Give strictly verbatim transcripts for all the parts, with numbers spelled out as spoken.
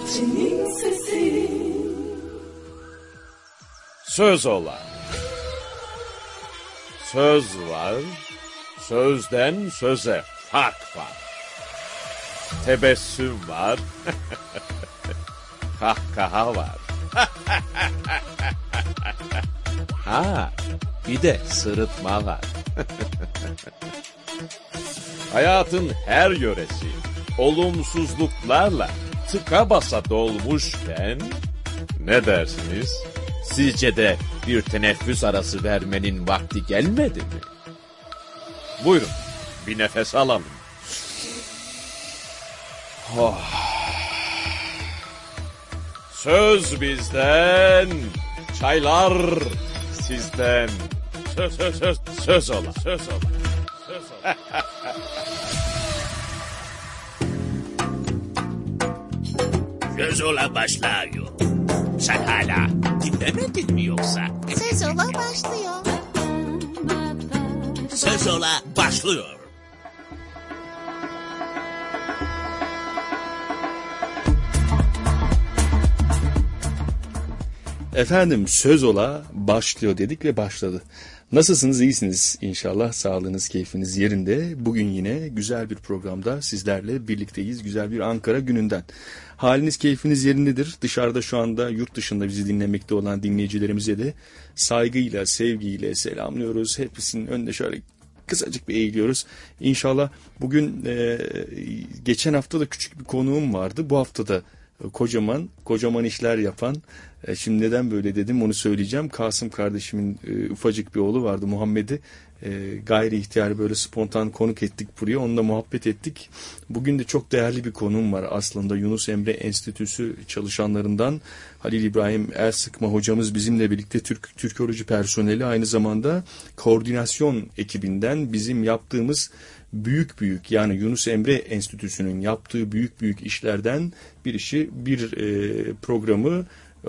Bahçenin sesi. Söz ola. Söz var, sözden söze fark var. Tebessüm var, kahkaha var. Ha, bir de sırıtma var. Hayatın her yöresi olumsuzluklarla tıka basa dolmuşken ne dersiniz? Sizce de bir teneffüs arası vermenin vakti gelmedi mi? Buyurun, bir nefes alalım. Oh. Söz bizden, çaylar sizden. Söz söz söz söz ola, söz ola. Söz ola. Söz ola başlıyor. Sen hala dinlemedin mi yoksa? Söz ola başlıyor. Söz ola başlıyor. Efendim söz ola başlıyor dedik ve başladı. Nasılsınız? İyisiniz inşallah. Sağlığınız, keyfiniz yerinde. Bugün yine güzel bir programda sizlerle birlikteyiz. Güzel bir Ankara gününden. Haliniz, keyfiniz yerindedir. Dışarıda şu anda yurt dışında bizi dinlemekte olan dinleyicilerimize de saygıyla, sevgiyle selamlıyoruz. Hepsinin önünde şöyle kısacık bir eğiliyoruz. İnşallah bugün e, geçen hafta da küçük bir konuğum vardı. Bu hafta da kocaman, kocaman işler yapan, e, şimdi neden böyle dedim onu söyleyeceğim. Kasım kardeşimin e, ufacık bir oğlu vardı, Muhammed'i. E, gayri ihtiyar böyle spontan konuk ettik buraya. Onunla muhabbet ettik. Bugün de çok değerli bir konuğum var aslında. Yunus Emre Enstitüsü çalışanlarından Halil İbrahim Ersıkma hocamız bizimle birlikte, Türk Türkoloji personeli, aynı zamanda koordinasyon ekibinden bizim yaptığımız büyük büyük, yani Yunus Emre Enstitüsü'nün yaptığı büyük büyük işlerden bir işi, bir e, programı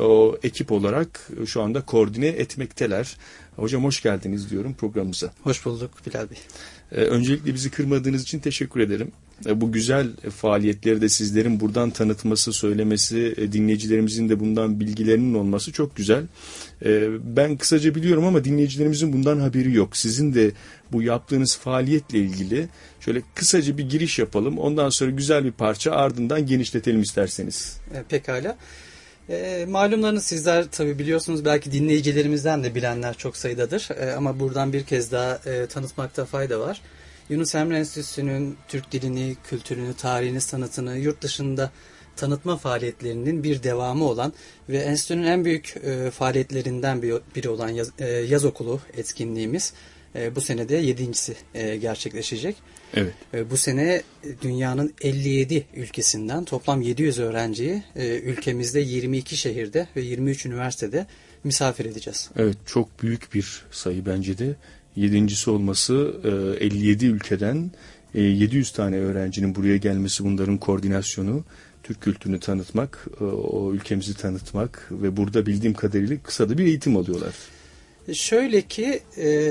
o ekip olarak şu anda koordine etmekteler. Hocam hoş geldiniz diyorum programımıza. Hoş bulduk Bilal Bey. Ee, öncelikle bizi kırmadığınız için teşekkür ederim. Ee, bu güzel faaliyetleri de sizlerin buradan tanıtması, söylemesi, e, dinleyicilerimizin de bundan bilgilerinin olması çok güzel. Ee, ben kısaca biliyorum ama dinleyicilerimizin bundan haberi yok. Sizin de bu yaptığınız faaliyetle ilgili şöyle kısaca bir giriş yapalım. Ondan sonra güzel bir parça, ardından genişletelim isterseniz. E, pekala. E, malumlarınız sizler tabii biliyorsunuz, belki dinleyicilerimizden de bilenler çok sayıdadır. E, ama buradan bir kez daha e, tanıtmakta fayda var. Yunus Emre Enstitüsü'nün Türk dilini, kültürünü, tarihini, sanatını yurt dışında tanıtma faaliyetlerinin bir devamı olan ve enstitünün en büyük e, faaliyetlerinden biri olan yaz, e, yaz okulu etkinliğimiz e, bu sene de yedincisi e, gerçekleşecek. Evet. Bu sene dünyanın elli yedi ülkesinden toplam yedi yüz öğrenciyi ülkemizde yirmi iki şehirde ve yirmi üç üniversitede misafir edeceğiz. Evet, çok büyük bir sayı bence de. Yedincisi olması, elli yedi ülkeden yedi yüz tane öğrencinin buraya gelmesi, bunların koordinasyonu, Türk kültürünü tanıtmak, o ülkemizi tanıtmak ve burada bildiğim kadarıyla kısa da bir eğitim alıyorlar. Şöyle ki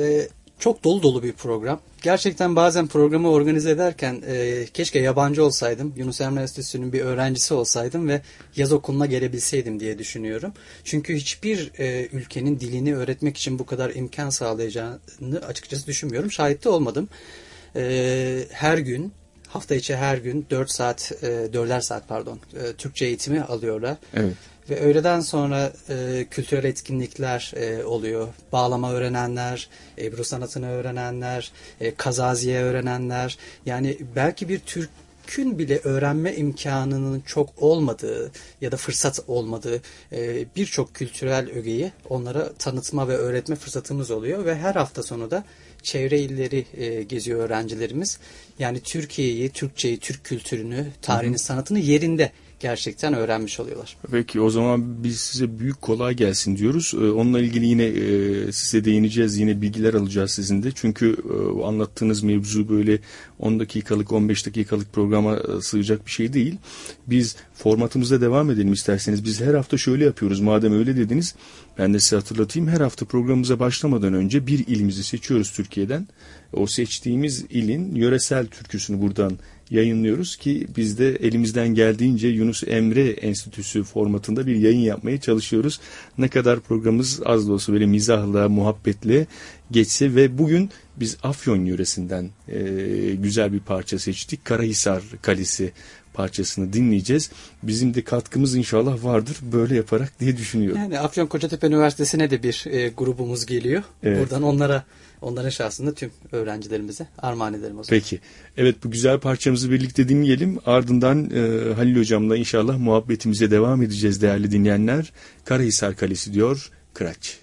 çok dolu dolu bir program. Gerçekten bazen programı organize ederken e, keşke yabancı olsaydım, Yunus Emre Enstitüsü'nün bir öğrencisi olsaydım ve yaz okuluna gelebilseydim diye düşünüyorum. Çünkü hiçbir e, ülkenin dilini öğretmek için bu kadar imkan sağlayacağını açıkçası düşünmüyorum. Şahit de olmadım. E, her gün, hafta içi her gün dört saat, e, dörder saat pardon, e, Türkçe eğitimi alıyorlar. Evet. Ve öğleden sonra e, kültürel etkinlikler e, oluyor. Bağlama öğrenenler, Ebru sanatını öğrenenler, e, kazaziye öğrenenler. Yani belki bir Türk'ün bile öğrenme imkanının çok olmadığı ya da fırsat olmadığı e, birçok kültürel ögeyi onlara tanıtma ve öğretme fırsatımız oluyor. Ve her hafta sonu da çevre illeri e, geziyor öğrencilerimiz. Yani Türkiye'yi, Türkçeyi, Türk kültürünü, tarihini, hı hı. sanatını yerinde gerçekten öğrenmiş oluyorlar. Peki o zaman biz size büyük kolay gelsin diyoruz. Onunla ilgili yine size değineceğiz. Yine bilgiler alacağız sizin de. Çünkü anlattığınız mevzu böyle on dakikalık, on beş dakikalık programa sığacak bir şey değil. Biz formatımıza devam edelim isterseniz. Biz her hafta şöyle yapıyoruz. Madem öyle dediniz, ben de size hatırlatayım. Her hafta programımıza başlamadan önce bir ilimizi seçiyoruz Türkiye'den. O seçtiğimiz ilin yöresel türküsünü buradan yayınlıyoruz ki biz de elimizden geldiğince Yunus Emre Enstitüsü formatında bir yayın yapmaya çalışıyoruz. Ne kadar programımız az da olsa böyle mizahla, muhabbetle geçse ve bugün biz Afyon yöresinden e, güzel bir parça seçtik. Karahisar Kalesi parçasını dinleyeceğiz. Bizim de katkımız inşallah vardır böyle yaparak diye düşünüyorum. Yani Afyon Kocatepe Üniversitesi'ne de bir e, grubumuz geliyor. Evet. Buradan onlara, onların şahsında tüm öğrencilerimize armağan edelim o zaman. Peki. Evet, bu güzel parçamızı birlikte dinleyelim. Ardından e, Halil Hocam'la inşallah muhabbetimize devam edeceğiz değerli dinleyenler. Karahisar Kalesi diyor Kıraç.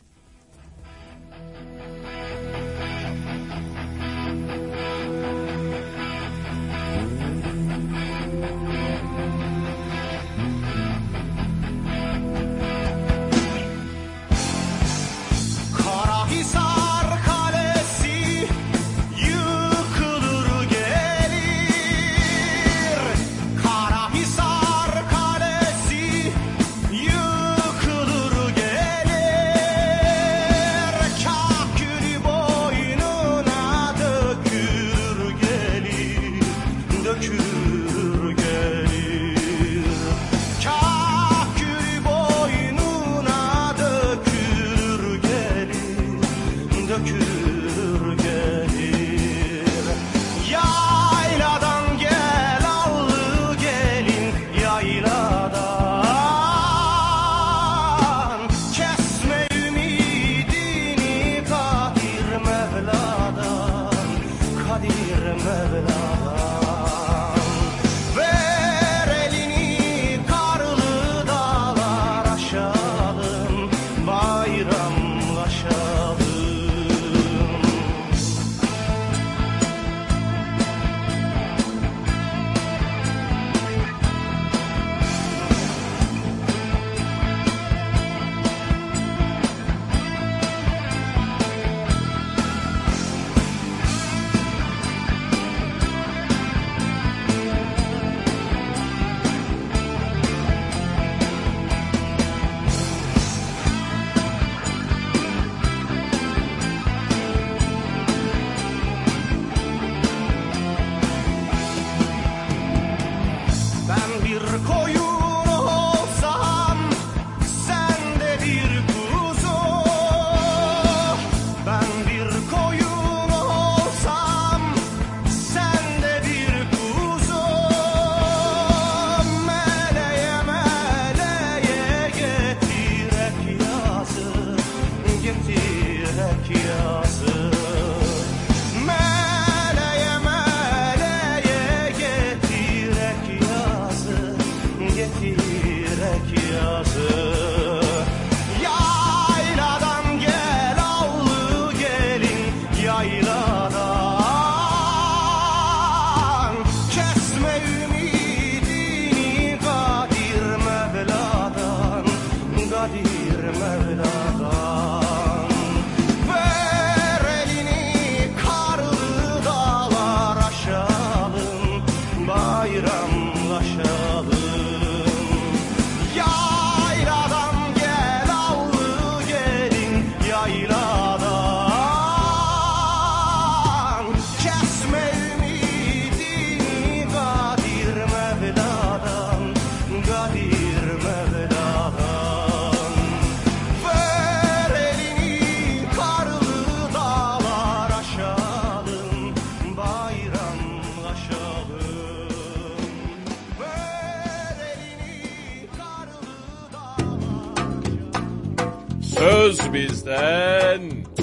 Söz bizden,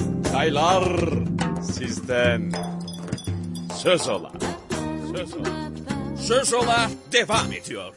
çaylar sizden. Söz ola. Söz ola. Söz ola devam ediyor.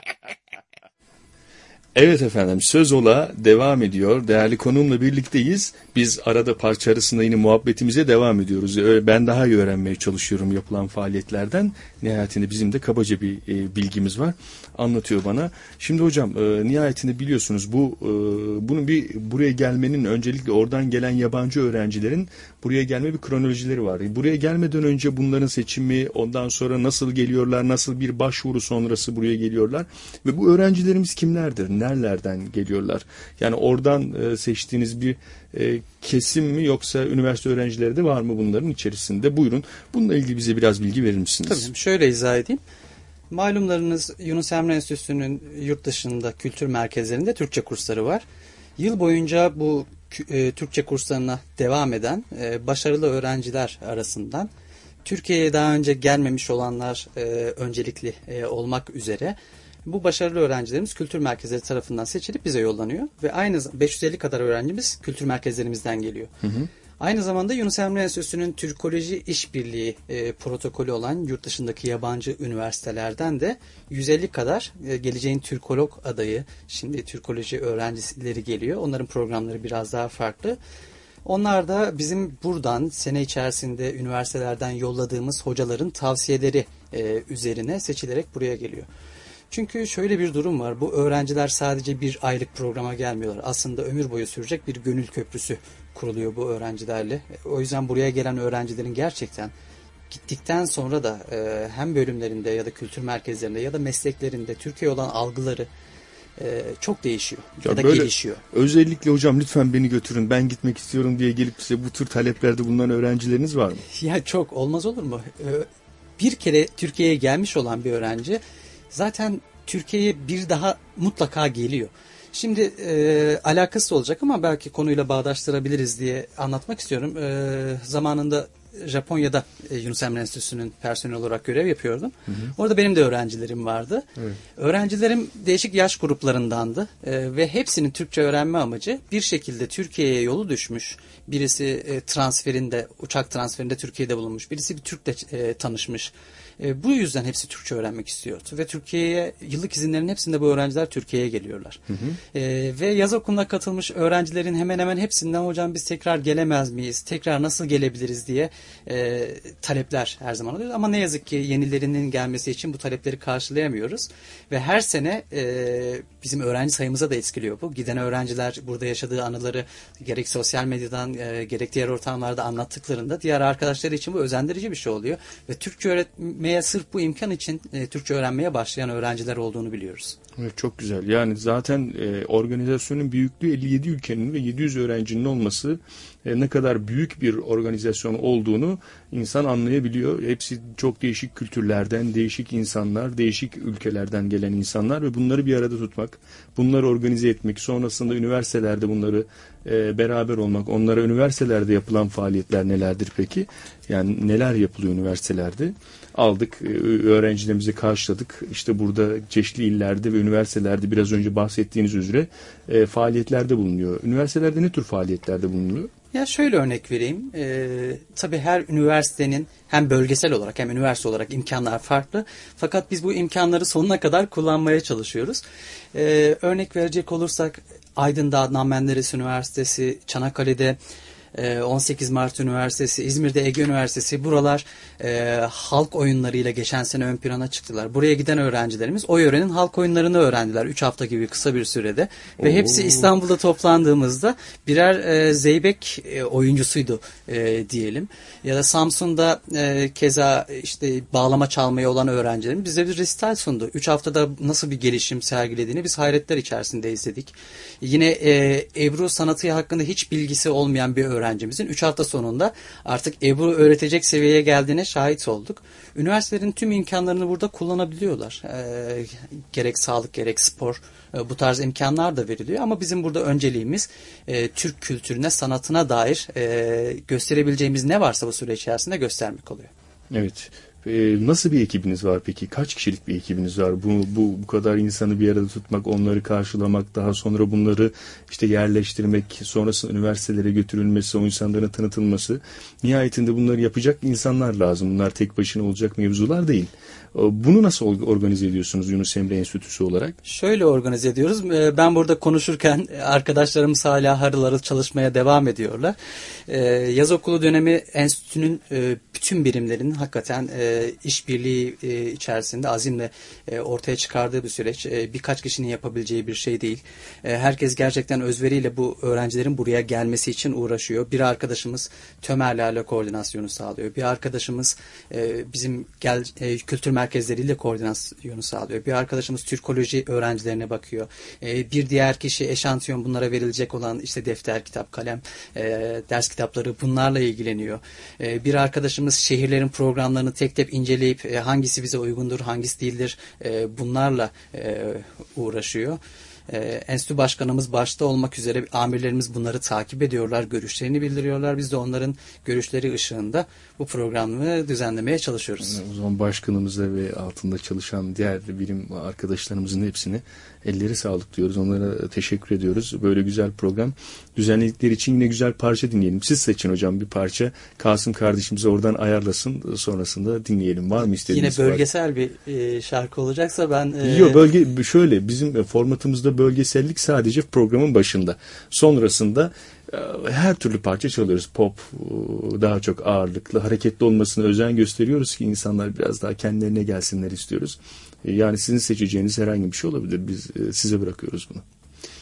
Evet efendim, Söz Ola devam ediyor. Değerli konuğumla birlikteyiz. Biz arada parça arasında yine muhabbetimize devam ediyoruz. Ben daha iyi öğrenmeye çalışıyorum yapılan faaliyetlerden. Nihayetinde bizim de kabaca bir e, bilgimiz var. Anlatıyor bana. Şimdi hocam e, nihayetinde biliyorsunuz bu e, bunun bir buraya gelmenin öncelikle oradan gelen yabancı öğrencilerin buraya gelme bir kronolojileri var. Buraya gelmeden önce bunların seçimi, ondan sonra nasıl geliyorlar, nasıl bir başvuru sonrası buraya geliyorlar ve bu öğrencilerimiz kimlerdir? nerelerden geliyorlar? Yani oradan e, seçtiğiniz bir e, kesim mi yoksa üniversite öğrencileri de var mı bunların içerisinde? Buyurun. Bununla ilgili bize biraz bilgi verir misiniz? Tabii, şöyle izah edeyim. Malumlarınız Yunus Emre Enstitüsü'nün yurt dışında kültür merkezlerinde Türkçe kursları var. Yıl boyunca bu e, Türkçe kurslarına devam eden e, başarılı öğrenciler arasından Türkiye'ye daha önce gelmemiş olanlar e, öncelikli e, olmak üzere bu başarılı öğrencilerimiz kültür merkezleri tarafından seçilip bize yollanıyor. Ve aynı beş yüz elli kadar öğrencimiz kültür merkezlerimizden geliyor. Hı hı. Aynı zamanda Yunus Emre Enstitüsü'nün Türkoloji İşbirliği e, protokolü olan yurt dışındaki yabancı üniversitelerden de yüz elli kadar e, geleceğin Türkolog adayı, şimdi Türkoloji öğrencileri geliyor. Onların programları biraz daha farklı. Onlar da bizim buradan sene içerisinde üniversitelerden yolladığımız hocaların tavsiyeleri e, üzerine seçilerek buraya geliyor. Çünkü şöyle bir durum var. Bu öğrenciler sadece bir aylık programa gelmiyorlar. Aslında ömür boyu sürecek bir gönül köprüsü kuruluyor bu öğrencilerle. O yüzden buraya gelen öğrencilerin gerçekten gittikten sonra da e, hem bölümlerinde ya da kültür merkezlerinde ya da mesleklerinde Türkiye olan algıları e, çok değişiyor ya, ya da gelişiyor. Özellikle hocam lütfen beni götürün, ben gitmek istiyorum diye gelip size bu tür taleplerde bulunan öğrencileriniz var mı? Ya çok, olmaz olur mu? Bir kere Türkiye'ye gelmiş olan bir öğrenci zaten Türkiye'ye bir daha mutlaka geliyor. Şimdi e, alakası olacak ama belki konuyla bağdaştırabiliriz diye anlatmak istiyorum. E, zamanında Japonya'da e, Yunus Emre Enstitüsü'nün personel olarak görev yapıyordum. Hı hı. Orada benim de öğrencilerim vardı. Evet. Öğrencilerim değişik yaş gruplarındandı e, ve hepsinin Türkçe öğrenme amacı bir şekilde Türkiye'ye yolu düşmüş. Birisi e, transferinde, uçak transferinde Türkiye'de bulunmuş. Birisi bir Türk'le e, tanışmış. E, bu yüzden hepsi Türkçe öğrenmek istiyordu. Ve Türkiye'ye, yıllık izinlerin hepsinde bu öğrenciler Türkiye'ye geliyorlar. Hı hı. E, ve yaz okuluna katılmış öğrencilerin hemen hemen hepsinden hocam biz tekrar gelemez miyiz? Tekrar nasıl gelebiliriz diye e, talepler her zaman oluyor. Ama ne yazık ki yenilerinin gelmesi için bu talepleri karşılayamıyoruz. Ve her sene e, bizim öğrenci sayımıza da etkiliyor bu. Giden öğrenciler burada yaşadığı anıları gerek sosyal medyadan e, gerek diğer ortamlarda anlattıklarında diğer arkadaşları için bu özendirici bir şey oluyor. Ve Türkçe öğretmeye sırf bu imkan için e, Türkçe öğrenmeye başlayan öğrenciler olduğunu biliyoruz. Evet, çok güzel. Yani zaten e, organizasyonun büyüklüğü elli yedi ülkenin ve yedi yüz öğrencinin olması e, ne kadar büyük bir organizasyon olduğunu insan anlayabiliyor. Hepsi çok değişik kültürlerden, değişik insanlar, değişik ülkelerden gelen insanlar ve bunları bir arada tutmak, bunları organize etmek, sonrasında üniversitelerde bunları e, beraber olmak, onlara üniversitelerde yapılan faaliyetler nelerdir peki? Yani neler yapılıyor üniversitelerde? Aldık, öğrencilerimizi karşıladık. İşte burada çeşitli illerde ve üniversitelerde biraz önce bahsettiğiniz üzere e, faaliyetlerde bulunuyor. Üniversitelerde ne tür faaliyetlerde bulunuyor? Ya şöyle örnek vereyim. Ee, tabii her üniversitenin hem bölgesel olarak hem üniversite olarak imkanlar farklı. Fakat biz bu imkanları sonuna kadar kullanmaya çalışıyoruz. Ee, örnek verecek olursak Aydın'da Adnan Menderes Üniversitesi, Çanakkale'de on sekiz Mart Üniversitesi, İzmir'de Ege Üniversitesi, buralar e, halk oyunlarıyla geçen sene ön plana çıktılar. Buraya giden öğrencilerimiz o yörenin halk oyunlarını öğrendiler üç hafta gibi kısa bir sürede. Ve Oo. hepsi İstanbul'da toplandığımızda birer e, zeybek e, oyuncusuydu e, diyelim. Ya da Samsun'da e, keza işte bağlama çalmaya olan öğrencilerin bize bir resital sundu. üç haftada nasıl bir gelişim sergilediğini biz hayretler içerisinde izledik. Yine e, Ebru sanatı hakkında hiç bilgisi olmayan bir öğrencimizin üç hafta sonunda artık Ebru öğretecek seviyeye geldiğine şahit olduk. Üniversitelerin tüm imkanlarını burada kullanabiliyorlar. E, gerek sağlık gerek spor e, bu tarz imkanlar da veriliyor ama bizim burada önceliğimiz e, Türk kültürüne, sanatına dair e, gösterebileceğimiz ne varsa bu süre içerisinde göstermek oluyor. Evet. Nasıl bir ekibiniz var peki? Kaç kişilik bir ekibiniz var? Bu, bu, bu kadar insanı bir arada tutmak, onları karşılamak, daha sonra bunları işte yerleştirmek, sonrasında üniversitelere götürülmesi, o insanların tanıtılması. Nihayetinde bunları yapacak insanlar lazım. Bunlar tek başına olacak mevzular değil. Bunu nasıl organize ediyorsunuz Yunus Emre Enstitüsü olarak? Şöyle organize ediyoruz. Ben burada konuşurken arkadaşlarımız hala harıl harıl çalışmaya devam ediyorlar. Yaz okulu dönemi enstitünün bütün birimlerinin hakikaten e, işbirliği e, içerisinde azimle e, ortaya çıkardığı bir süreç. E, birkaç kişinin yapabileceği bir şey değil. E, herkes gerçekten özveriyle bu öğrencilerin buraya gelmesi için uğraşıyor. Bir arkadaşımız TÖMER'lerle koordinasyonu sağlıyor. Bir arkadaşımız e, bizim gel, e, kültür merkezleriyle koordinasyonu sağlıyor. Bir arkadaşımız Türkoloji öğrencilerine bakıyor. E, bir diğer kişi eşantiyon bunlara verilecek olan işte defter, kitap, kalem, e, ders kitapları bunlarla ilgileniyor. E, bir arkadaşımız şehirlerin programlarını tek tek inceleyip e, hangisi bize uygundur, hangisi değildir e, bunlarla e, uğraşıyor. E, enstitü başkanımız başta olmak üzere amirlerimiz bunları takip ediyorlar, görüşlerini bildiriyorlar. Biz de onların görüşleri ışığında bu programı düzenlemeye çalışıyoruz. O zaman başkanımıza ve altında çalışan diğer bilim arkadaşlarımızın hepsine elleri sağlık diyoruz. Onlara teşekkür ediyoruz. Böyle güzel program düzenledikleri için yine güzel parça dinleyelim. Siz seçin hocam bir parça. Kasım kardeşimiz oradan ayarlasın. Sonrasında dinleyelim. Var mı istediğiniz? Yine bölgesel bir e, şarkı olacaksa ben... E... Yok bölge şöyle bizim formatımızda bölgesellik sadece programın başında. Sonrasında her türlü parça çalıyoruz. Pop daha çok ağırlıklı, hareketli olmasına özen gösteriyoruz ki insanlar biraz daha kendilerine gelsinler istiyoruz. Yani sizin seçeceğiniz herhangi bir şey olabilir. Biz size bırakıyoruz bunu.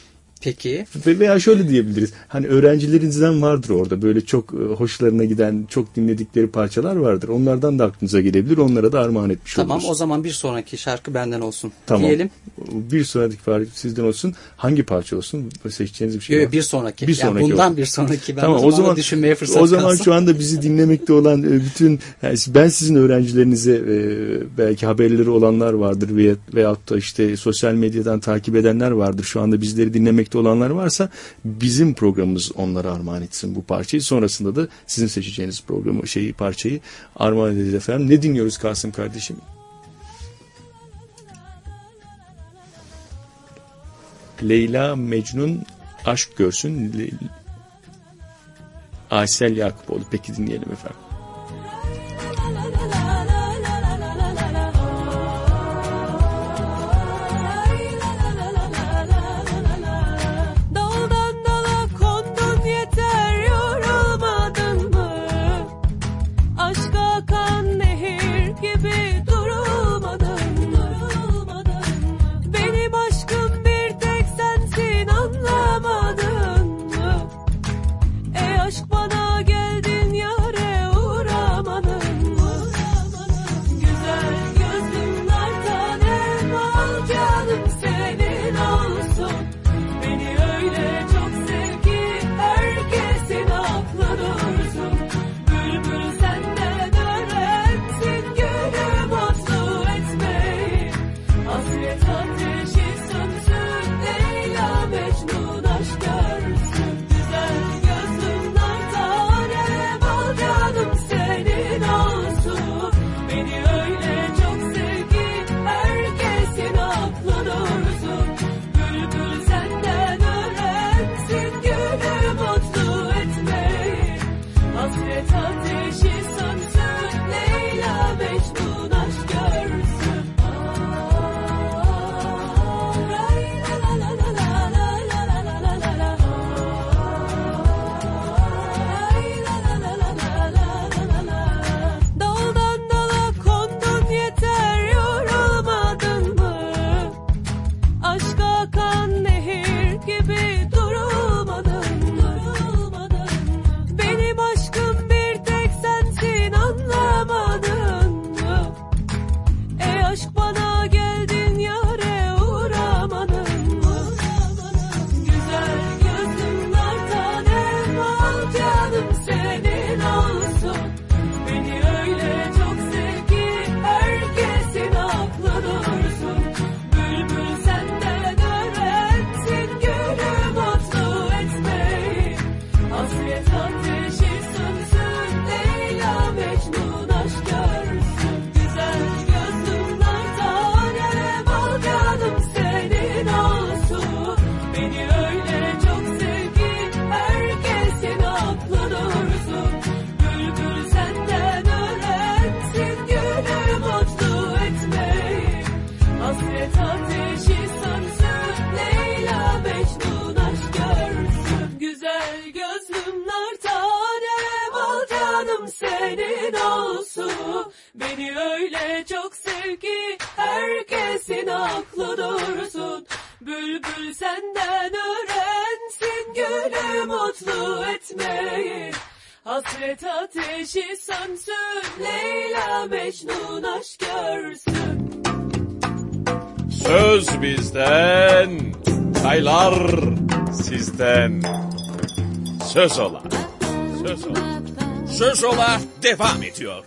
Peki. Veya şöyle diyebiliriz. Hani öğrencilerinizden vardır orada böyle çok hoşlarına giden, çok dinledikleri parçalar vardır. Onlardan da aklınıza gelebilir. Onlara da armağan etmiş tamam, oluruz. Tamam, o zaman bir sonraki şarkı benden olsun. Tamam. Diyelim. Bir sonraki parça sizden olsun. Hangi parça olsun? Seçeceğiniz bir şey Yok, var. Bir sonraki. Bir sonraki yani bundan olsun. bir sonraki. Ben tamam, o zaman, o zaman düşünmeye fırsat O zaman kalsın. şu anda bizi dinlemekte olan bütün yani ben sizin öğrencilerinize belki haberleri olanlar vardır veya veyahut da işte sosyal medyadan takip edenler vardır. Şu anda bizleri dinlemekte olanlar varsa bizim programımız onlara armağan etsin bu parçayı. Sonrasında da sizin seçeceğiniz programı şeyi parçayı armağan edeceğiz efendim. Ne dinliyoruz Kasım kardeşim? Leyla Mecnun aşk görsün. Le... Aysel Yakupoğlu. Peki dinleyelim efendim. Aşk bana geldin yâre Seni öyle çok sev ki herkesin aklı dursun. Bülbül senden öğrensin gülü mutlu etmeyi. Hasret ateşi sönsün, Leyla Mecnun aşk görsün. Söz bizden, çaylar sizden. Söz ola, söz ola. Söz ola devam ediyor.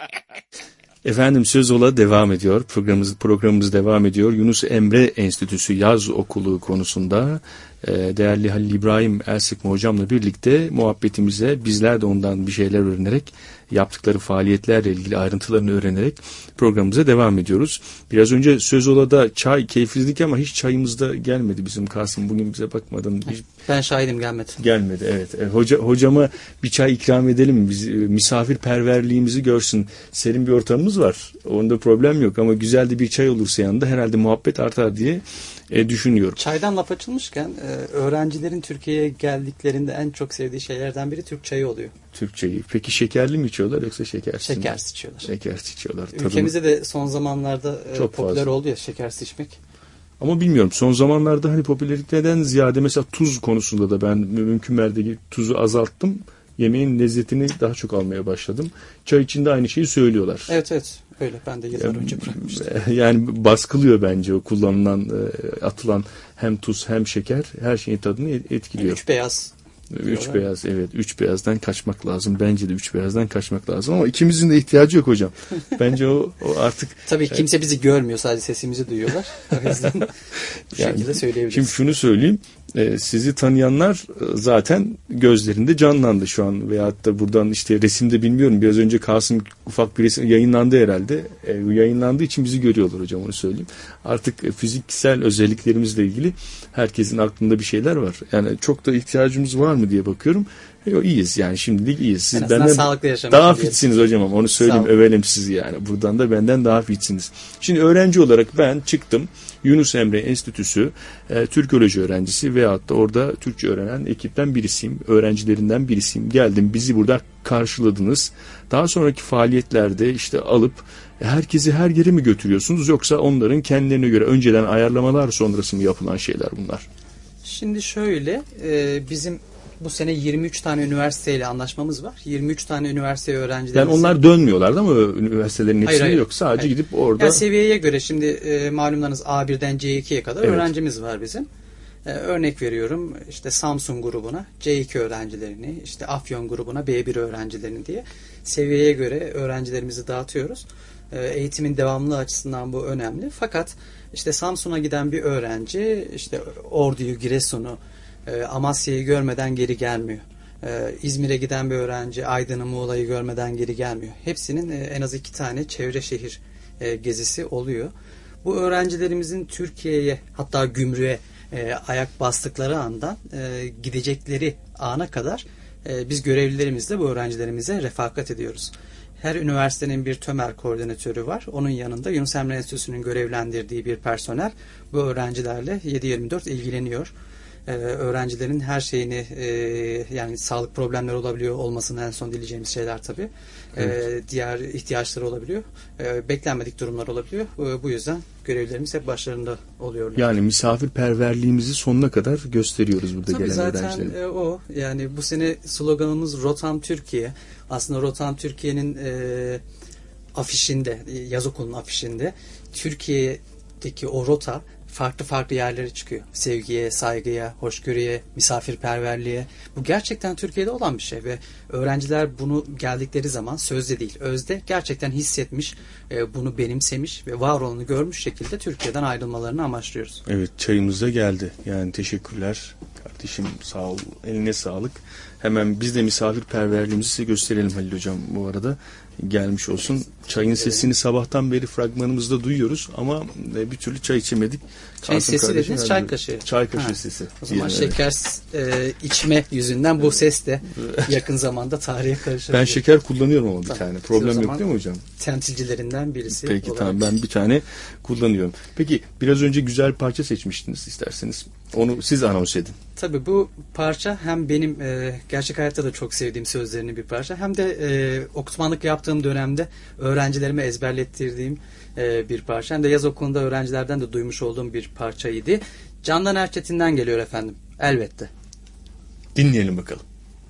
Efendim Söz Ola devam ediyor. Programımız, programımız devam ediyor. Yunus Emre Enstitüsü Yaz Okulu konusunda değerli Halil İbrahim Elsıkma hocamla birlikte muhabbetimize bizler de ondan bir şeyler öğrenerek, yaptıkları faaliyetlerle ilgili ayrıntılarını öğrenerek programımıza devam ediyoruz. Biraz önce Söz Ola'da çay keyifliydik ama hiç çayımız da gelmedi bizim Kasım. Bugün bize bakmadan. Hiç... Ben şahidim, gelmedi. Gelmedi evet. E, hoca, hocama bir çay ikram edelim mi? Biz, e, misafirperverliğimizi görsün. Serin bir ortamımız var. Onda problem yok ama güzel de bir çay olursa yanında herhalde muhabbet artar diye E, düşünüyorum. Çaydan laf açılmışken e, öğrencilerin Türkiye'ye geldiklerinde en çok sevdiği şeylerden biri Türk çayı oluyor. Türk çayı. Peki şekerli mi içiyorlar yoksa şekersiz mi? Şekersiz içiyorlar. Şekersiz içiyorlar. Ülkemizde Tadını... de son zamanlarda e, çok popüler fazla oldu ya şekersiz içmek. Ama bilmiyorum, son zamanlarda hani popülariteden ziyade mesela tuz konusunda da ben mümkün mertebe tuzu azalttım. Yemeğin lezzetini daha çok almaya başladım. Çay için de aynı şeyi söylüyorlar. Evet evet. Öyle, ben de yıllar önce bırakmıştım. Yani baskılıyor bence o kullanılan, atılan hem tuz hem şeker her şeyin tadını etkiliyor. Üç beyaz. Üç beyaz, evet. Üç beyazdan kaçmak lazım. Bence de üç beyazdan kaçmak lazım ama ikimizin de ihtiyacı yok hocam. Bence o, o artık... Tabii kimse bizi görmüyor, sadece sesimizi duyuyorlar. O yüzden bu yani, şekilde söyleyebiliriz. Şimdi şunu söyleyeyim. Sizi tanıyanlar zaten gözlerinde canlandı şu an, veyahut da buradan işte resimde bilmiyorum, biraz önce Kasım ufak bir resim yayınlandı herhalde, e, yayınlandığı için bizi görüyorlar hocam, onu söyleyeyim. Artık fiziksel özelliklerimizle ilgili herkesin aklında bir şeyler var, yani çok da ihtiyacımız var mı diye bakıyorum. Yo, iyiyiz yani, şimdilik iyiyiz. Siz benden daha fitsiniz hocam, ama onu söyleyeyim, övelim sizi yani. Buradan da benden daha fitsiniz. Şimdi öğrenci olarak ben çıktım. Yunus Emre Enstitüsü e, Türkoloji öğrencisi veyahut da orada Türkçe öğrenen ekipten birisiyim. Öğrencilerinden birisiyim. Geldim, bizi burada karşıladınız. Daha sonraki faaliyetlerde işte alıp herkesi her yere mi götürüyorsunuz, yoksa onların kendilerine göre önceden ayarlamalar sonrası mı yapılan şeyler bunlar? Şimdi şöyle, e, bizim bu sene yirmi üç tane üniversiteyle anlaşmamız var. yirmi üç tane üniversite öğrencilerimiz. Yani onlar dönmüyorlar değil mi üniversitelerin hepsini? Hayır, yok sadece hayır. Gidip orada. Yani seviyeye göre şimdi e, malumlarınız A birden C ikiye kadar evet. öğrencimiz var bizim. E, örnek veriyorum işte Samsun grubuna C iki öğrencilerini, işte Afyon grubuna B bir öğrencilerini diye seviyeye göre öğrencilerimizi dağıtıyoruz. E, eğitimin devamlılığı açısından bu önemli. Fakat işte Samsun'a giden bir öğrenci işte Ordu'yu, Giresun'u, Amasya'yı görmeden geri gelmiyor. Ee, İzmir'e giden bir öğrenci Aydın'ı, Muğla'yı görmeden geri gelmiyor. Hepsinin e, en az iki tane çevre şehir e, gezisi oluyor. Bu öğrencilerimizin Türkiye'ye, hatta gümrüğe e, ayak bastıkları andan e, gidecekleri ana kadar e, biz görevlilerimizle bu öğrencilerimize refakat ediyoruz. Her üniversitenin bir TÖMER koordinatörü var. Onun yanında Yunus Emre Enstitüsü'nün görevlendirdiği bir personel bu öğrencilerle yedi yirmi dört ilgileniyor. Ee, öğrencilerin her şeyini e, yani sağlık problemleri olabiliyor, olmasını en son dileyeceğimiz şeyler tabii. Evet. Ee, diğer ihtiyaçları olabiliyor. Ee, beklenmedik durumlar olabiliyor. Ee, bu yüzden görevlilerimiz hep başlarında oluyorlar. Yani misafirperverliğimizi sonuna kadar gösteriyoruz burada tabii gelen öğrencilerin. Tabii zaten e, o. Yani bu sene sloganımız Rotam Türkiye. Aslında Rotam Türkiye'nin e, afişinde, yaz okulunun afişinde Türkiye'deki o rota farklı farklı yerlere çıkıyor. Sevgiye, saygıya, hoşgörüye, misafirperverliğe. Bu gerçekten Türkiye'de olan bir şey ve öğrenciler bunu geldikleri zaman sözde değil, özde gerçekten hissetmiş, bunu benimsemiş ve var olanı görmüş şekilde Türkiye'den ayrılmalarını amaçlıyoruz. Evet, çayımız da geldi. Yani teşekkürler kardeşim, sağ ol, eline sağlık. Hemen biz de misafirperverliğimizi size gösterelim Halil Hocam bu arada. Gelmiş olsun. Çayın sesini sabahtan beri fragmanımızda duyuyoruz ama bir türlü çay içemedik. Çay sesi dediğiniz çay kaşığı. Çay kaşığı ha. sesi. O zaman şeker e, içme yüzünden bu ses de yakın zamanda tarihe karışabilir. Ben şeker kullanıyorum ama bir tamam. tane. Problem yok değil mi hocam? Temsilcilerinden birisi. Peki olarak. tamam, ben bir tane kullanıyorum. Peki biraz önce güzel parça seçmiştiniz, isterseniz onu siz anons edin. Tabii bu parça hem benim e, gerçek hayatta da çok sevdiğim sözlerini bir parça. Hem de e, okutmanlık yaptığım dönemde öğrencilerime ezberlettirdiğim e, bir parça. Hem de yaz okulunda öğrencilerden de duymuş olduğum bir parçaydı. Candan Erçetin'den geliyor efendim. Elbette. Dinleyelim bakalım.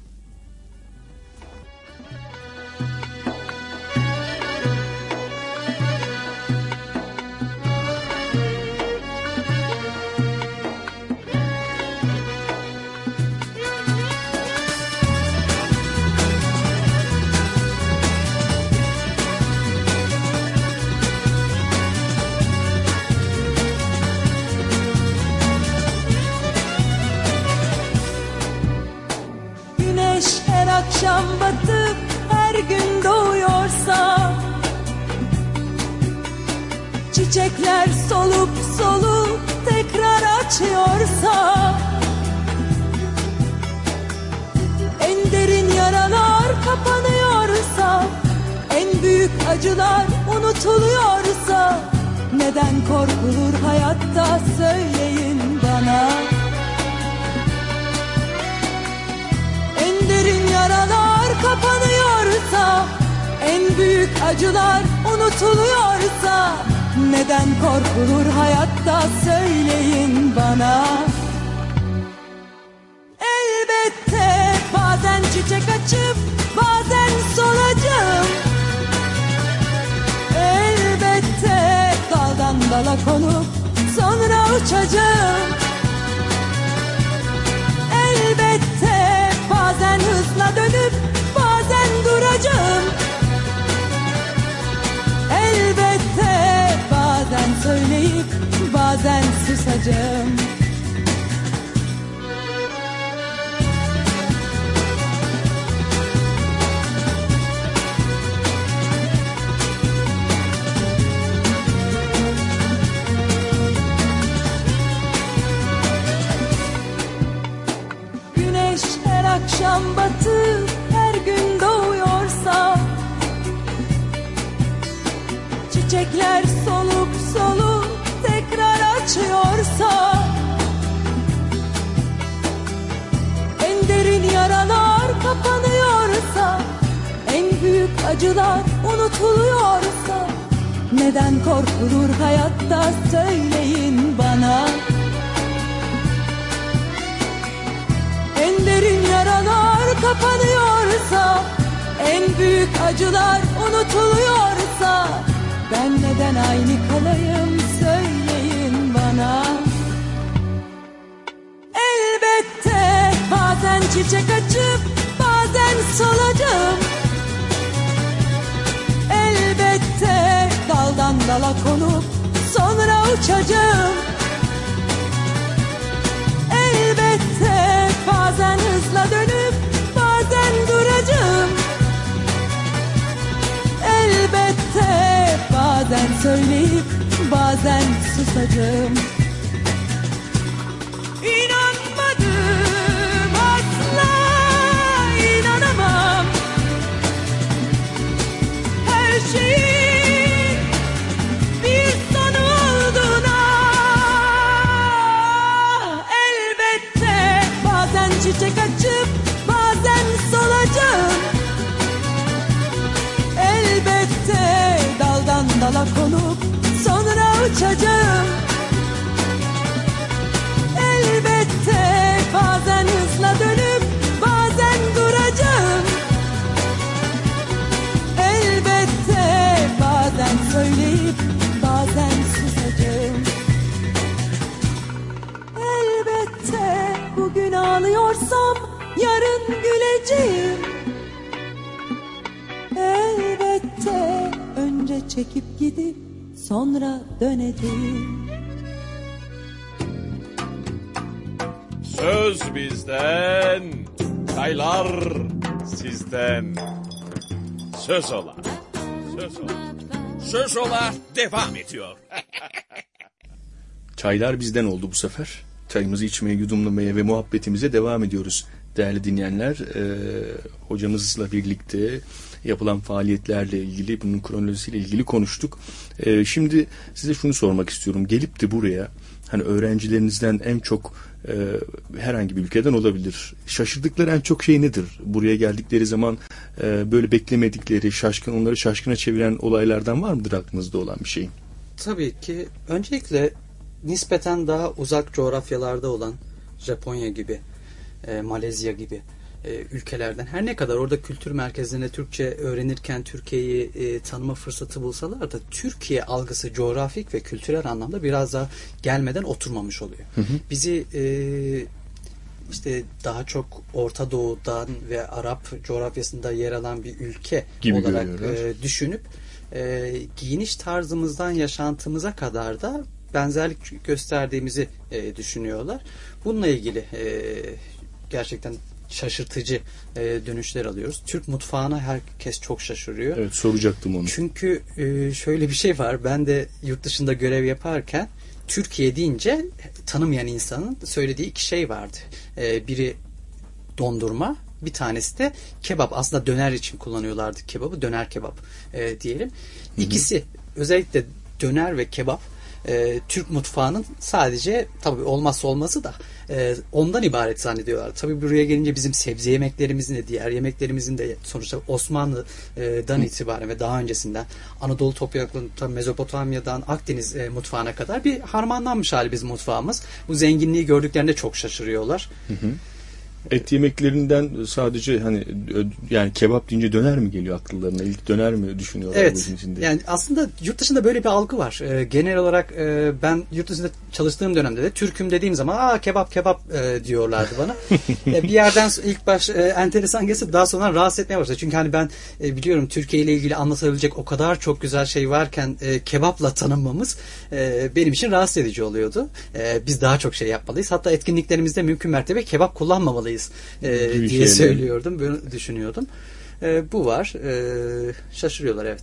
Akşam batıp her gün doğuyorsa, çiçekler solup solup tekrar açıyorsa, en derin yaralar kapanıyorsa, en büyük acılar unutuluyorsa, neden korkulur hayatta söyleyin bana. Yaralar kapanıyorsa, en büyük acılar unutuluyorsa, neden korkulur hayatta söyleyin bana. Elbette bazen çiçek açıp bazen solacağım. Elbette daldan dala konup sonra uçacağım. Elbette bazen hızla dönüp bazen duracağım. Elbette bazen söyleyip bazen susacağım. Akşam batıp her gün doğuyorsa, çiçekler solup solup tekrar açıyorsa, en derin yaralar kapanıyorsa, en büyük acılar unutuluyorsa, neden korkulur hayatta söyleyin bana. En derin yaralar kapanıyorsa, en büyük acılar unutuluyorsa, ben neden aynı kalayım söyleyin bana. Elbette bazen çiçek açıp bazen solacağım. Elbette daldan dala konup sonra uçacağım. Elbette bazen hızla dönüp bazen duracağım. Elbette bazen söyleyip bazen susacağım. İnanmadım asla, inanamam. Her şeyin bir sonu olduğuna. Elbette bazen çiçek açıp bazen solacağım. Elbette daldan dala konup sonra uçacağım. Elbette bazen hızla dönüp bazen duracağım. Elbette bazen söyleyip bazen susacağım. Elbette bugün ağlıyorsam yarın güleceğim. Elbette önce çekip gidip sonra döneceğim. Söz bizden, çaylar sizden. Söz ola, söz ola. Söz ola devam ediyor. Çaylar bizden oldu bu sefer. Çayımızı içmeye, yudumlamaya ve muhabbetimize devam ediyoruz. Değerli dinleyenler, e, hocamızla birlikte yapılan faaliyetlerle ilgili, bunun kronolojisiyle ilgili konuştuk. E, şimdi size şunu sormak istiyorum. Gelip de buraya hani öğrencilerinizden en çok e, herhangi bir ülkeden olabilir. Şaşırdıkları en çok şey nedir? Buraya geldikleri zaman e, böyle beklemedikleri, şaşkın, onları şaşkına çeviren olaylardan var mıdır aklınızda olan bir şey? Tabii ki. Öncelikle nispeten daha uzak coğrafyalarda olan Japonya gibi, e, Malezya gibi e, ülkelerden, her ne kadar orada kültür merkezlerinde Türkçe öğrenirken Türkiye'yi e, tanıma fırsatı bulsalar da Türkiye algısı coğrafik ve kültürel anlamda biraz daha gelmeden oturmamış oluyor. Hı hı. Bizi e, işte daha çok Orta Doğu'dan ve Arap coğrafyasında yer alan bir ülke gibi olarak e, düşünüp e, giyiniş tarzımızdan yaşantımıza kadar da benzerlik gösterdiğimizi e, düşünüyorlar. Bununla ilgili e, gerçekten şaşırtıcı e, dönüşler alıyoruz. Türk mutfağına herkes çok şaşırıyor. Evet, soracaktım onu. Çünkü e, şöyle bir şey var. Ben de yurt dışında görev yaparken Türkiye deyince tanımayan insanın söylediği iki şey vardı. E, biri dondurma, bir tanesi de kebap. Aslında döner için kullanıyorlardı kebabı. Döner kebap e, diyelim. İkisi, hı hı, özellikle döner ve kebap e, Türk mutfağının sadece, tabii olmazsa olmazı da e, ondan ibaret zannediyorlar. Tabii buraya gelince bizim sebze yemeklerimizin de diğer yemeklerimizin de sonuçta Osmanlı'dan itibaren ve daha öncesinden Anadolu topraklarından, Mezopotamya'dan Akdeniz e, mutfağına kadar bir harmanlanmış hali bizim mutfağımız. Bu zenginliği gördüklerinde çok şaşırıyorlar. Hı hı. Et yemeklerinden sadece hani yani kebap deyince döner mi geliyor akıllarına? İlk döner mi düşünüyorlar? Evet. Yani aslında yurt dışında böyle bir algı var. Ee, genel olarak e, ben yurt dışında çalıştığım dönemde de Türk'üm dediğim zaman aa kebap kebap e, diyorlardı bana. e, bir yerden ilk baş e, enteresan gelse daha sonra rahatsız etmeye başladı. Çünkü hani ben e, biliyorum Türkiye ile ilgili anlatabilecek o kadar çok güzel şey varken e, kebapla tanınmamız e, benim için rahatsız edici oluyordu. E, biz daha çok şey yapmalıyız. Hatta etkinliklerimizde mümkün mertebe kebap kullanmamalıyız E, diye şeyler söylüyordum, böyle düşünüyordum. E, bu var. E, şaşırıyorlar, evet.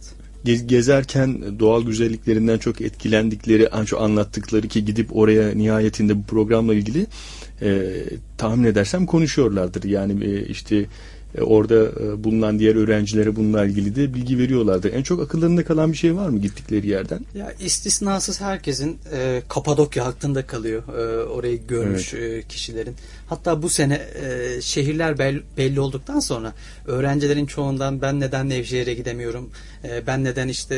Gezerken doğal güzelliklerinden çok etkilendikleri, ancak anlattıkları ki gidip oraya nihayetinde bu programla ilgili e, tahmin edersem konuşuyorlardır. Yani e, işte e, orada e, bulunan diğer öğrencilere bununla ilgili de bilgi veriyorlardır. En çok akıllarında kalan bir şey var mı gittikleri yerden? Ya istisnasız herkesin e, Kapadokya aklında kalıyor. E, orayı görmüş evet. e, kişilerin. Hatta bu sene e, şehirler belli, belli olduktan sonra öğrencilerin çoğundan ben neden Nevşehir'e gidemiyorum, e, ben neden işte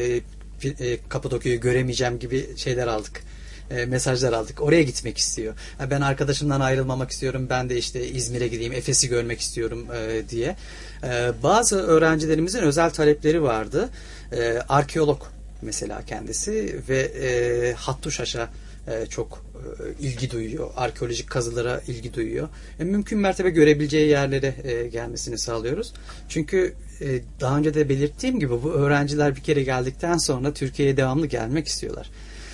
e, e, Kapadokya'yı göremeyeceğim gibi şeyler aldık. E, mesajlar aldık. Oraya gitmek istiyor. E, ben arkadaşımdan ayrılmamak istiyorum. Ben de işte İzmir'e gideyim, Efes'i görmek istiyorum e, diye. E, bazı öğrencilerimizin özel talepleri vardı. E, arkeolog mesela kendisi ve e, Hattuşaş'a e, çok e, ilgi duyuyor. Arkeolojik kazılara ilgi duyuyor. E, mümkün mertebe görebileceği yerlere e, gelmesini sağlıyoruz. Çünkü e, daha önce de belirttiğim gibi bu öğrenciler bir kere geldikten sonra Türkiye'ye devamlı gelmek istiyorlar.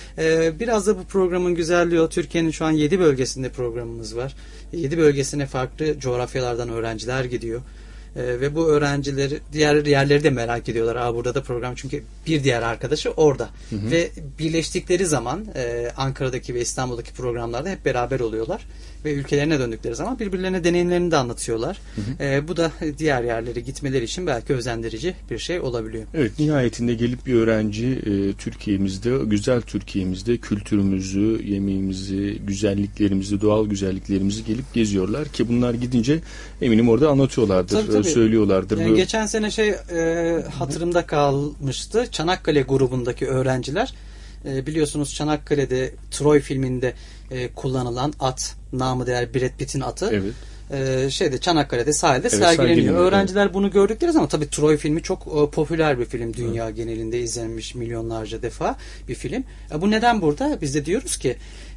Biraz da bu programın güzelliği o. Türkiye'nin şu an yedi bölgesinde programımız var. yedi bölgesine farklı coğrafyalardan öğrenciler gidiyor. Ve bu öğrencileri diğer yerleri de merak ediyorlar. Aa, burada da program, çünkü bir diğer arkadaşı orada. Hı hı. Ve birleştikleri zaman Ankara'daki ve İstanbul'daki programlarda hep beraber oluyorlar. Ve ülkelerine döndükleri zaman birbirlerine deneyimlerini de anlatıyorlar. Hı hı. E, bu da diğer yerlere gitmeleri için belki özendirici bir şey olabiliyor. Evet, nihayetinde gelip bir öğrenci e, Türkiye'mizde, güzel Türkiye'mizde kültürümüzü, yemeğimizi, güzelliklerimizi, doğal güzelliklerimizi gelip geziyorlar ki bunlar gidince eminim orada anlatıyorlardır, tabii, tabii. söylüyorlardır. Yani geçen sene şey e, hatırımda kalmıştı. Çanakkale grubundaki öğrenciler, e, biliyorsunuz Çanakkale'de Troy filminde e, kullanılan at, namı değer Brad Pitt'in atı. Evet. Ee, şeyde Çanakkale'de sahilde evet, sergileniyor. sergileniyor. Öğrenciler evet. bunu gördükleri zaman, tabii Troy filmi çok e, popüler bir film. Dünya evet. genelinde izlenmiş milyonlarca defa bir film. E, bu neden burada? Biz de diyoruz ki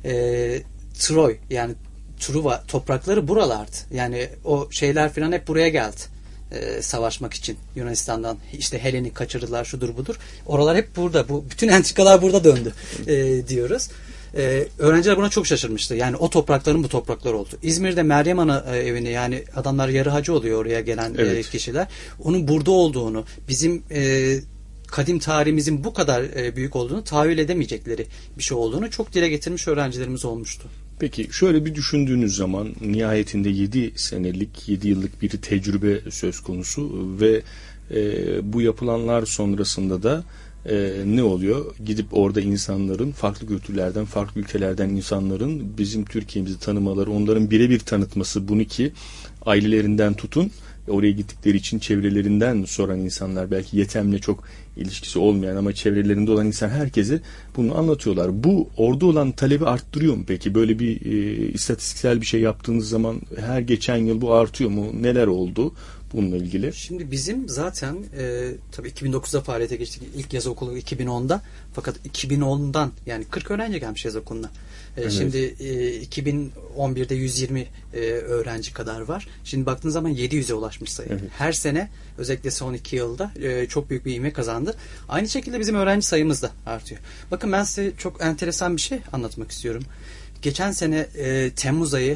e, Troy, yani Truva toprakları buralardı. Yani o şeyler falan hep buraya geldi. E, savaşmak için Yunanistan'dan, işte Helen'i kaçırdılar, şudur budur. Oralar hep burada. Bu bütün entrikalar burada döndü e, diyoruz. Ee, öğrenciler buna çok şaşırmıştı. Yani o toprakların bu topraklar oldu. İzmir'de Meryem Ana e, evini, yani adamlar yarı hacı oluyor oraya gelen evet. e, kişiler. Onun burada olduğunu, bizim e, kadim tarihimizin bu kadar e, büyük olduğunu, tahayyül edemeyecekleri bir şey olduğunu çok dile getirmiş öğrencilerimiz olmuştu. Peki şöyle bir düşündüğünüz zaman nihayetinde yedi senelik, yedi yıllık bir tecrübe söz konusu ve e, bu yapılanlar sonrasında da e, ne oluyor? Gidip orada insanların, farklı kültürlerden, farklı ülkelerden insanların bizim Türkiye'mizi tanımaları, onların birebir tanıtması, bunu ki ailelerinden tutun, oraya gittikleri için çevrelerinden soran insanlar, belki yetemle çok ilişkisi olmayan ama çevrelerinde olan insan, herkese bunu anlatıyorlar. Bu orada olan talebi arttırıyor mu peki? Böyle bir e, istatistiksel bir şey yaptığınız zaman her geçen yıl bu artıyor mu? Neler oldu bununla ilgili? Şimdi bizim zaten e, tabii iki bin dokuzda faaliyete geçtik. İlk yaz okulu iki bin onda. Fakat iki bin ondan yani kırk öğrenci gelmiş yaz okuluna. E, evet. Şimdi e, iki bin on birde yüz yirmi e, öğrenci kadar var. Şimdi baktığınız zaman yedi yüze ulaşmış sayı. Evet. Her sene özellikle son iki yılda e, çok büyük bir ivme kazandı. Aynı şekilde bizim öğrenci sayımız da artıyor. Bakın ben size çok enteresan bir şey anlatmak istiyorum. Geçen sene e, Temmuz ayı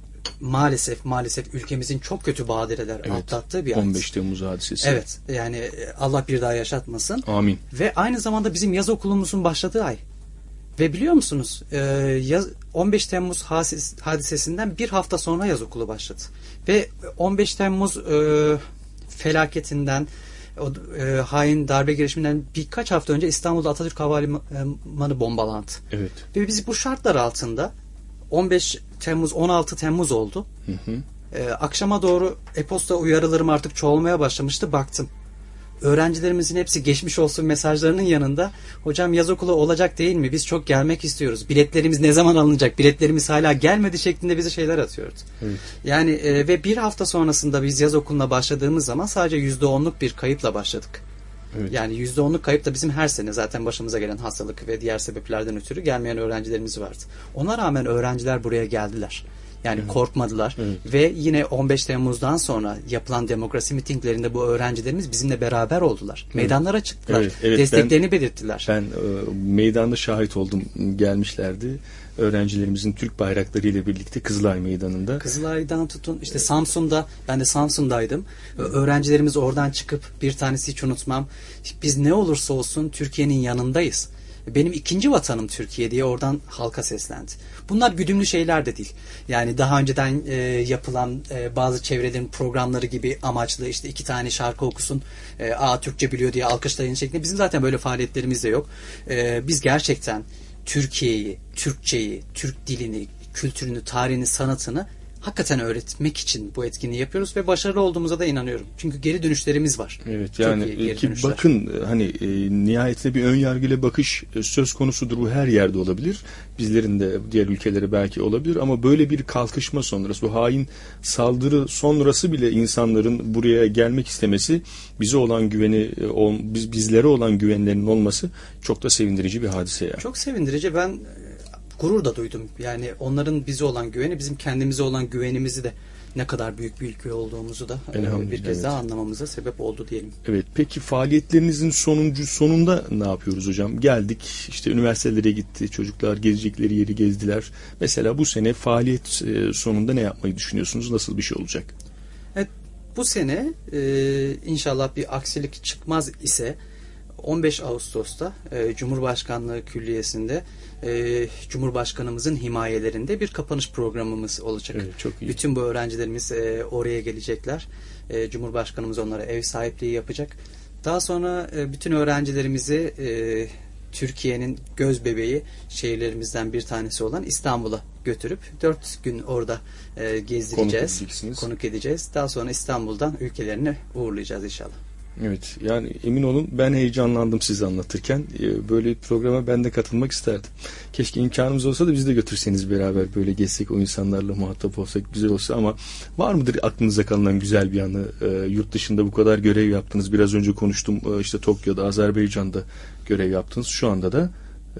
maalesef maalesef ülkemizin çok kötü badireler evet, atlattığı bir on beş Temmuz hadisesi. Evet, yani Allah bir daha yaşatmasın. Amin. Ve aynı zamanda bizim yaz okulumuzun başladığı ay. Ve biliyor musunuz e, yaz, on beş Temmuz hadisesinden bir hafta sonra yaz okulu başladı. Ve on beş Temmuz e, felaketinden, o e, hain darbe girişiminden birkaç hafta önce İstanbul'da Atatürk Havalimanı bombalandı. Evet. Ve biz bu şartlar altında on beş Temmuz, on altı Temmuz oldu. Hı hı. Ee, akşama doğru e-posta uyarılarım artık çoğalmaya başlamıştı. Baktım. Öğrencilerimizin hepsi geçmiş olsun mesajlarının yanında, hocam yaz okulu olacak değil mi? Biz çok gelmek istiyoruz. Biletlerimiz ne zaman alınacak? Biletlerimiz hala gelmedi şeklinde bize şeyler atıyordu. Evet. Yani e, ve bir hafta sonrasında biz yaz okuluna başladığımız zaman sadece yüzde onluk bir kayıpla başladık. Evet. Yani yüzde onluk kayıp da bizim her sene zaten başımıza gelen hastalık ve diğer sebeplerden ötürü gelmeyen öğrencilerimiz vardı. Ona rağmen öğrenciler buraya geldiler. Yani evet, korkmadılar. Evet. Ve yine on beş Temmuz'dan sonra yapılan demokrasi mitinglerinde bu öğrencilerimiz bizimle beraber oldular. Evet. Meydanlara çıktılar. Evet, evet, desteklerini ben, belirttiler. Ben e, meydanda şahit oldum. Gelmişlerdi. Öğrencilerimizin Türk bayraklarıyla birlikte Kızılay Meydanı'nda. Kızılay'dan tutun işte Samsun'da, ben de Samsun'daydım. Evet. Öğrencilerimiz oradan çıkıp, bir tanesi hiç unutmam, biz ne olursa olsun Türkiye'nin yanındayız. Benim ikinci vatanım Türkiye diye oradan halka seslendi. Bunlar güdümlü şeyler de değil. Yani daha önceden e, yapılan e, bazı çevrelerin programları gibi amaçlı işte iki tane şarkı okusun, e, aa Türkçe biliyor diye alkışlayın şeklinde. Bizim zaten böyle faaliyetlerimiz de yok. E, biz gerçekten Türkiye'yi, Türkçeyi, Türk dilini, kültürünü, tarihini, sanatını hakikaten öğretmek için bu etkinliği yapıyoruz ve başarılı olduğumuza da inanıyorum. Çünkü geri dönüşlerimiz var. Evet, yani ki bakın hani e, nihayetinde bir ön yargıyla bakış e, söz konusudur. Bu her yerde olabilir. Bizlerin de diğer ülkelere belki olabilir ama böyle bir kalkışma sonrası, bu hain saldırı sonrası bile insanların buraya gelmek istemesi, bize olan güveni, e, ol, biz bizlere olan güvenlerinin olması çok da sevindirici bir hadise ya. Çok sevindirici. Ben gurur da duydum. Yani onların bize olan güveni, bizim kendimize olan güvenimizi de ne kadar büyük bir ülke olduğumuzu da bir kez evet, daha anlamamıza sebep oldu diyelim. Evet. Peki faaliyetlerinizin sonuncu sonunda ne yapıyoruz hocam? Geldik, işte üniversitelere gitti, çocuklar gezecekleri yeri gezdiler. Mesela bu sene faaliyet sonunda ne yapmayı düşünüyorsunuz? Nasıl bir şey olacak? Evet, bu sene e, inşallah bir aksilik çıkmaz ise on beş Ağustos'ta e, Cumhurbaşkanlığı Külliyesi'nde e, Cumhurbaşkanımızın himayelerinde bir kapanış programımız olacak. Evet, çok iyi. Bütün bu öğrencilerimiz e, oraya gelecekler. E, Cumhurbaşkanımız onlara ev sahipliği yapacak. Daha sonra e, bütün öğrencilerimizi e, Türkiye'nin göz bebeği şehirlerimizden bir tanesi olan İstanbul'a götürüp dört gün orada e, gezdireceğiz. Konuk, konuk edeceğiz. Daha sonra İstanbul'dan ülkelerine uğurlayacağız inşallah. Evet, yani emin olun ben heyecanlandım size anlatırken. Böyle bir programa ben de katılmak isterdim. Keşke imkanımız olsa da biz de götürseniz beraber, böyle gezsek, o insanlarla muhatap olsak güzel olsa, ama var mıdır aklınıza kalınan güzel bir anı? E, yurt dışında bu kadar görev yaptınız. Biraz önce konuştum, e, işte Tokyo'da, Azerbaycan'da görev yaptınız. Şu anda da e,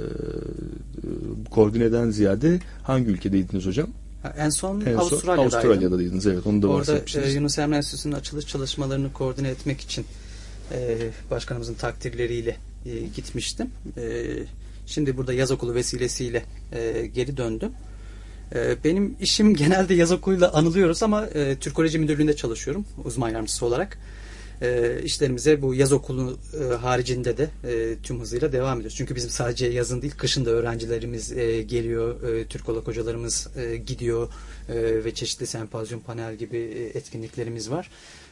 koordineden ziyade hangi ülkedeydiniz hocam? En son, en son Avustralya'daydım. Avustralya'daydınız, evet, onu da bahsetmiştiniz. Orada e, Yunus Emre Enstitüsü'nün açılış çalışmalarını koordine etmek için e, başkanımızın takdirleriyle e, gitmiştim. E, şimdi burada yaz okulu vesilesiyle e, geri döndüm. E, benim işim genelde yaz okuluyla anılıyoruz ama e, Türkoloji Müdürlüğü'nde çalışıyorum uzman yardımcısı olarak. E, işlerimize bu yaz okulu e, haricinde de e, tüm hızıyla devam ediyoruz. Çünkü bizim sadece yazın değil, kışın da öğrencilerimiz e, geliyor, e, Türkolog hocalarımız e, gidiyor e, ve çeşitli sempozyum, panel gibi e, etkinliklerimiz var.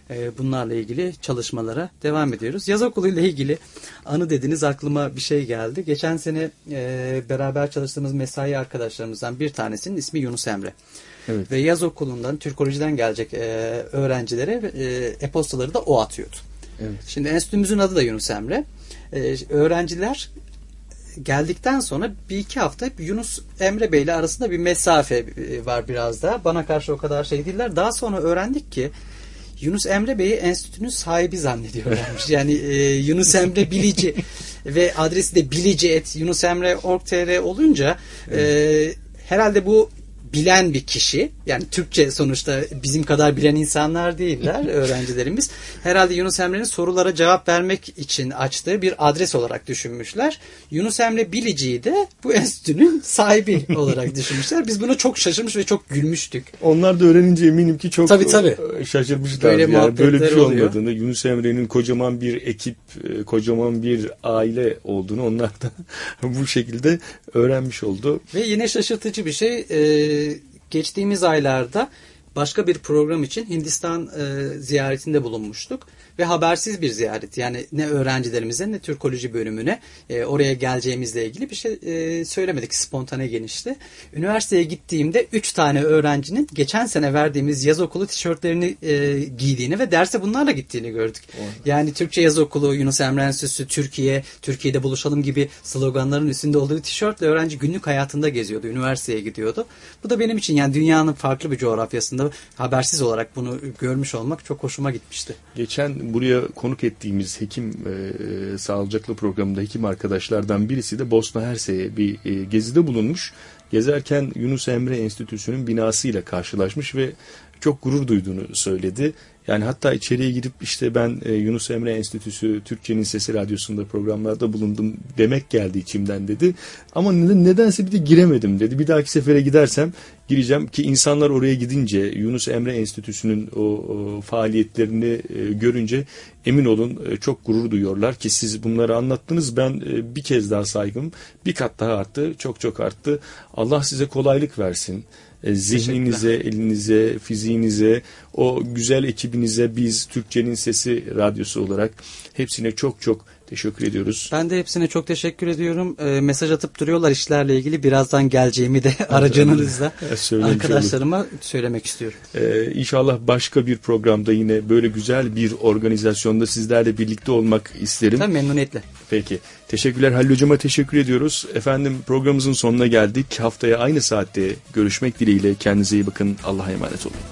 e, bunlarla ilgili çalışmalara devam ediyoruz. Yaz okulu ile ilgili anı dediniz, aklıma bir şey geldi. Geçen sene e, beraber çalıştığımız mesai arkadaşlarımızdan bir tanesinin ismi Yunus Emre. Evet. Ve yaz okulundan, Türkolojiden gelecek e, öğrencilere e, e-postaları da o atıyordu. Evet. Şimdi enstitümüzün adı da Yunus Emre. E, öğrenciler geldikten sonra bir iki hafta Yunus Emre Bey ile arasında bir mesafe var biraz da. Bana karşı o kadar şey değiller. Daha sonra öğrendik ki Yunus Emre Bey'i enstitünün sahibi zannediyorlarmış. Yani e, Yunus Emre Bilici ve adresi de bilici et yunusemre nokta org nokta tr olunca evet. e, herhalde bu bilen bir kişi, yani Türkçe sonuçta bizim kadar bilen insanlar değiller öğrencilerimiz. Herhalde Yunus Emre'nin sorulara cevap vermek için açtığı bir adres olarak düşünmüşler. Yunus Emre Bilici'yi de bu enstitünün sahibi olarak düşünmüşler. Biz buna çok şaşırmış ve çok gülmüştük. Onlar da öğrenince eminim ki çok tabii, tabii. şaşırmışlar. Böyle, yani böyle bir şey oluyor. Olmadığını, Yunus Emre'nin kocaman bir ekip, kocaman bir aile olduğunu onlar da bu şekilde öğrenmiş oldu. Ve yine şaşırtıcı bir şey, e, geçtiğimiz aylarda başka bir program için Hindistan e, ziyaretinde bulunmuştuk. Ve habersiz bir ziyaret. Yani ne öğrencilerimize ne Türkoloji bölümüne e, oraya geleceğimizle ilgili bir şey e, söylemedik. Spontane genişti. Üniversiteye gittiğimde üç tane öğrencinin geçen sene verdiğimiz yaz okulu tişörtlerini e, giydiğini ve derse bunlarla gittiğini gördük. Orada. Yani Türkçe Yaz Okulu, Yunus Emre Enstitüsü, Türkiye, Türkiye'de buluşalım gibi sloganların üstünde olduğu tişörtle öğrenci günlük hayatında geziyordu. Üniversiteye gidiyordu. Bu da benim için yani dünyanın farklı bir coğrafyasında habersiz olarak bunu görmüş olmak çok hoşuma gitmişti. Geçen buraya konuk ettiğimiz hekim e, sağlıcaklı programında hekim arkadaşlardan birisi de Bosna Hersek'e bir e, gezide bulunmuş. Gezerken Yunus Emre Enstitüsü'nün binasıyla karşılaşmış ve çok gurur duyduğunu söyledi. Yani hatta içeriye girip işte ben e, Yunus Emre Enstitüsü Türkçenin Sesi Radyosu'nda programlarda bulundum demek geldi içimden dedi. Ama nedense bir de giremedim dedi. Bir dahaki sefere gidersem gireceğim ki insanlar oraya gidince Yunus Emre Enstitüsü'nün o, o faaliyetlerini e, görünce emin olun e, çok gurur duyuyorlar ki siz bunları anlattınız. Ben e, bir kez daha saygım bir kat daha arttı, çok çok arttı. Allah size kolaylık versin. Zihninize, elinize, fiziğinize, o güzel ekibinize biz Türkçenin Sesi Radyosu olarak hepsine çok çok teşekkür ediyoruz. Ben de hepsine çok teşekkür ediyorum. E, mesaj atıp duruyorlar işlerle ilgili. Birazdan geleceğimi de aracınızla arkadaşlarıma olur. Söylemek istiyorum. Ee, İnşallah başka bir programda yine böyle güzel bir organizasyonda sizlerle birlikte olmak isterim. Tabii, memnuniyetle. Peki. Teşekkürler. Halil Hocam'a teşekkür ediyoruz. Efendim programımızın sonuna geldik. Haftaya aynı saatte görüşmek dileğiyle. Kendinize iyi bakın. Allah'a emanet olun.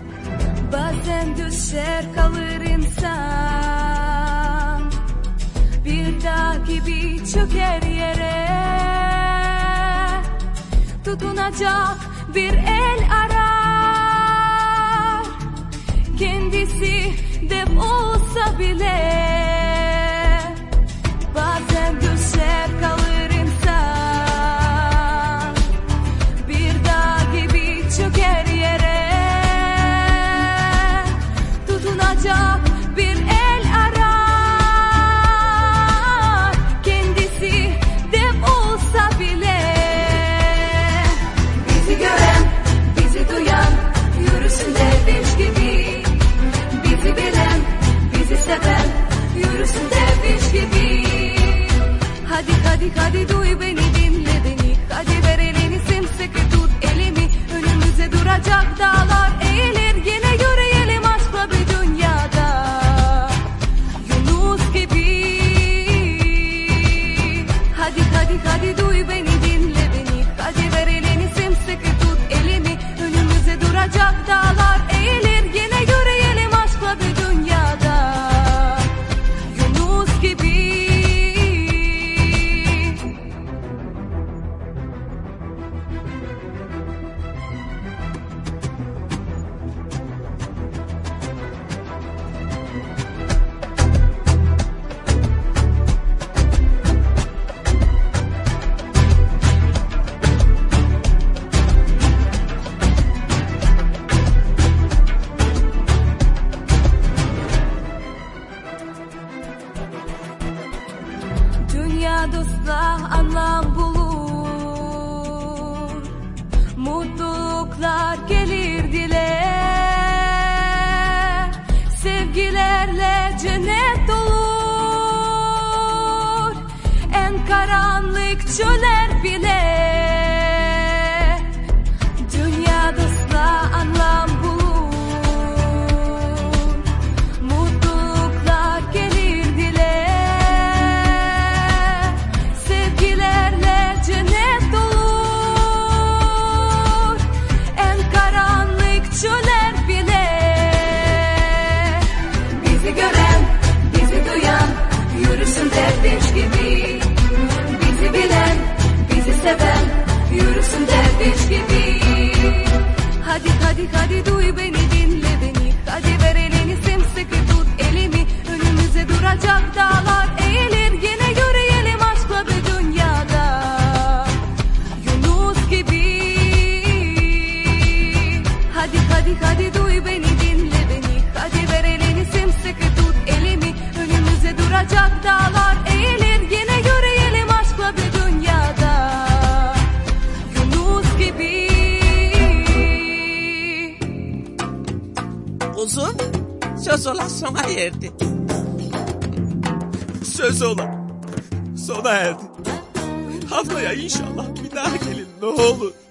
Bazen düşer kalır insan, bir dağ gibi çöker yere, tutunacak bir el arar, kendisi dev olsa bile. Bazen düşer kalır insan, bir dağ gibi çöker yere, tutunacak bir el arar, kendisi dev olsa bile. Bizi gören, bizi duyan, yürüsün derviş gibi. Bizi bilen, bizi seven, yürüsün derviş gibi. Hadi hadi hadi duy beni, dinle beni. Hadi ver elini, sımsıkı tut elimi. Önümüze duracak dağlar eğilir. Gene yürüyelim aşkla bir dünyada, Yunus gibi. Hadi hadi hadi duy beni, dinle beni. Hadi ver elini, sımsıkı tut elimi. Önümüze duracak dağlar eğilir. Gene yürüyelim aşkla bir dünyada, Yunus gibi. Dünya dostla anlam bulur, mutluluklar gelir dile. Sevgi çöller bile dünya dostla anlam bulur. Mutluluklar gelir dile, sevgilerle cennet olur. En karanlık çöller bile bizi gören, bizi duyan yürüsün derviş gibi. Bizi bilen, bizi seven yürüsün derviş gibi. Hadi hadi hadi duy beni, dinle beni. Hadi ver elini, sımsıkı tut elimi. Önümüze duracak dağlar eğilir. Yine yürüyelim aşkla bir dünyada Yunus gibi. Hadi hadi hadi duy beni, dinle beni. Hadi ver elini, sımsıkı tut elimi. Önümüze duracak dağlar eğilir. Yine yürüyelim aşkla bir dünyada Yunus gibi. Uzun söz ola sona erdi. Söz ola sona erdi. Haftaya inşallah bir daha gelin ne olur.